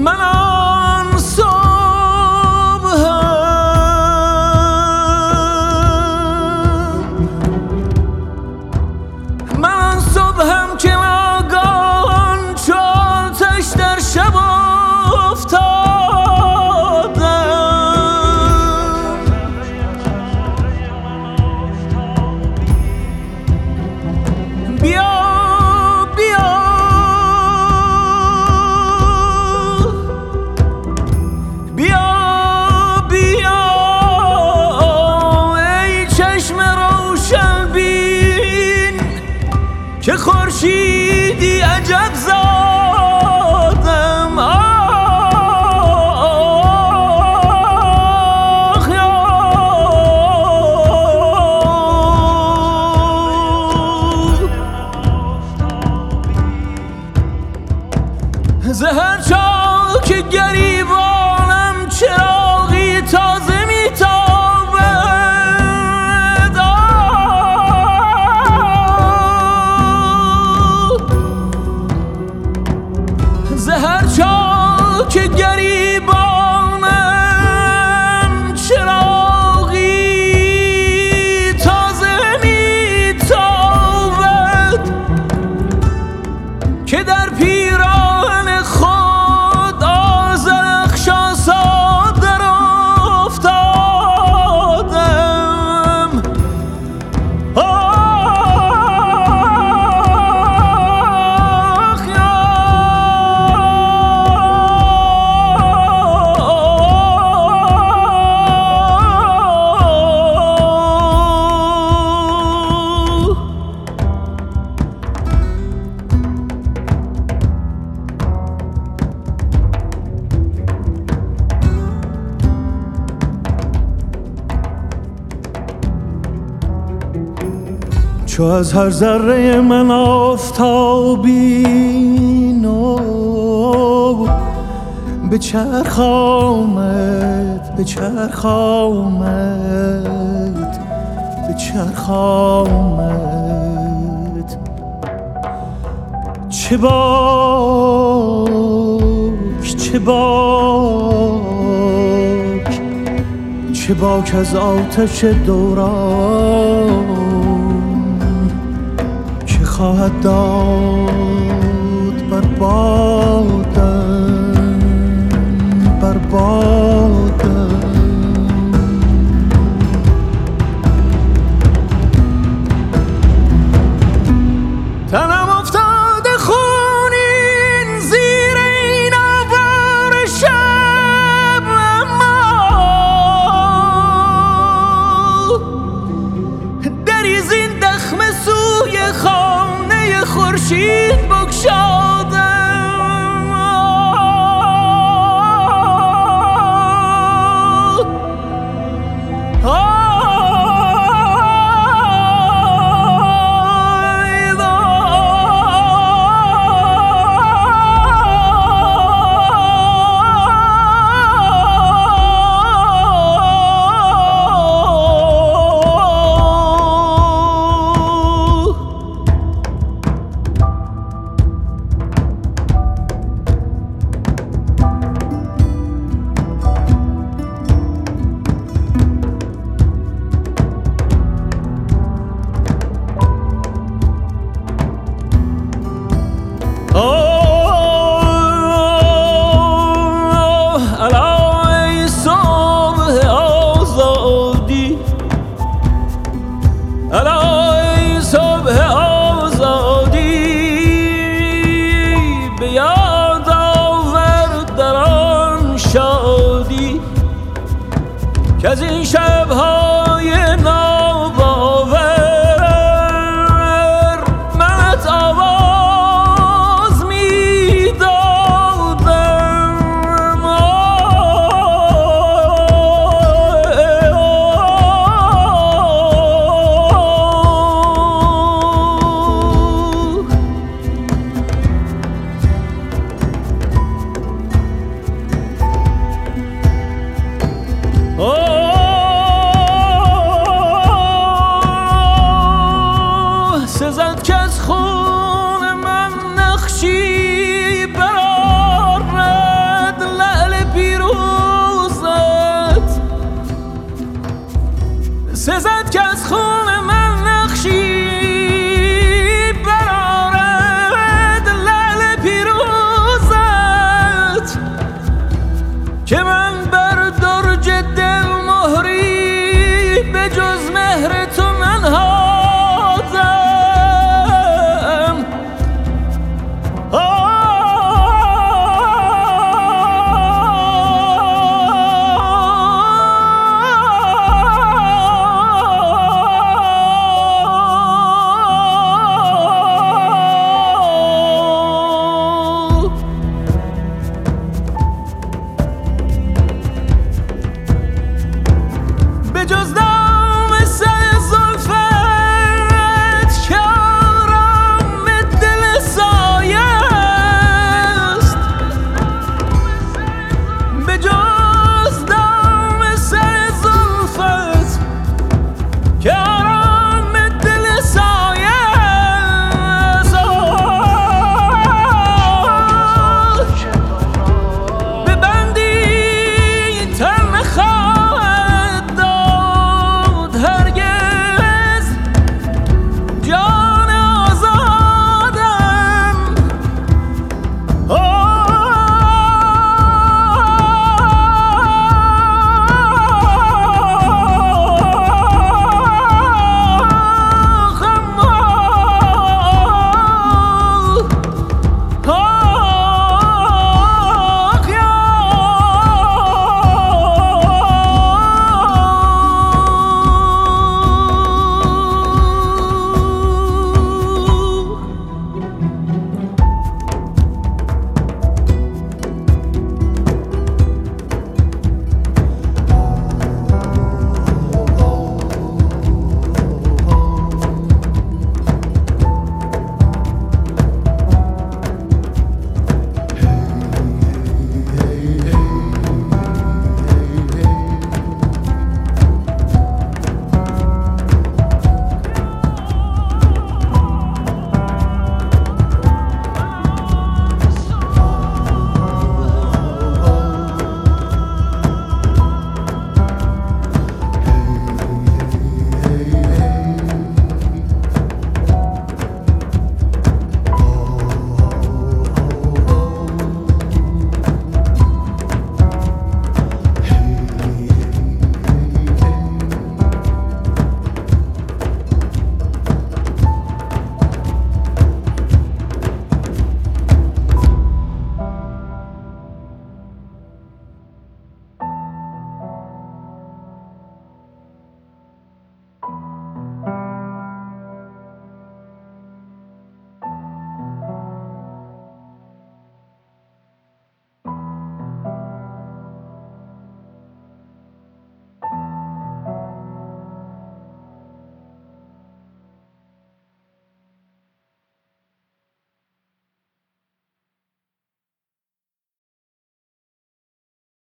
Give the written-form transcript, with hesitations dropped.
من آن صبحم، من آن صبحم که ناگهان چو آتش در شب افتادم. بیا بیا بیا بیا ای چشم روشن بین که خورشیدی عجب زادم. آخ یا زهر چاک گریبانم چراغی تازه میتابد. زهر چاک گریبانم چراغی تازه میتابد که در پیراهن خود آذرخشاسا در افتادم. آخ یا چو از هر ذره من آفتابی نو بچرخ آمد، بچرخ آمد، بچرخ آمد. چه باک، چه باک، چه باک از آتش دوران که خواهد داد بر بادم، بر بادم. تنم افتاده خونین زیر این آوار شب، اما دریز این دخم سوی خانه خورشید بگشادم. الای صبح آزادی به یاد آور در آن شادی که از این شبها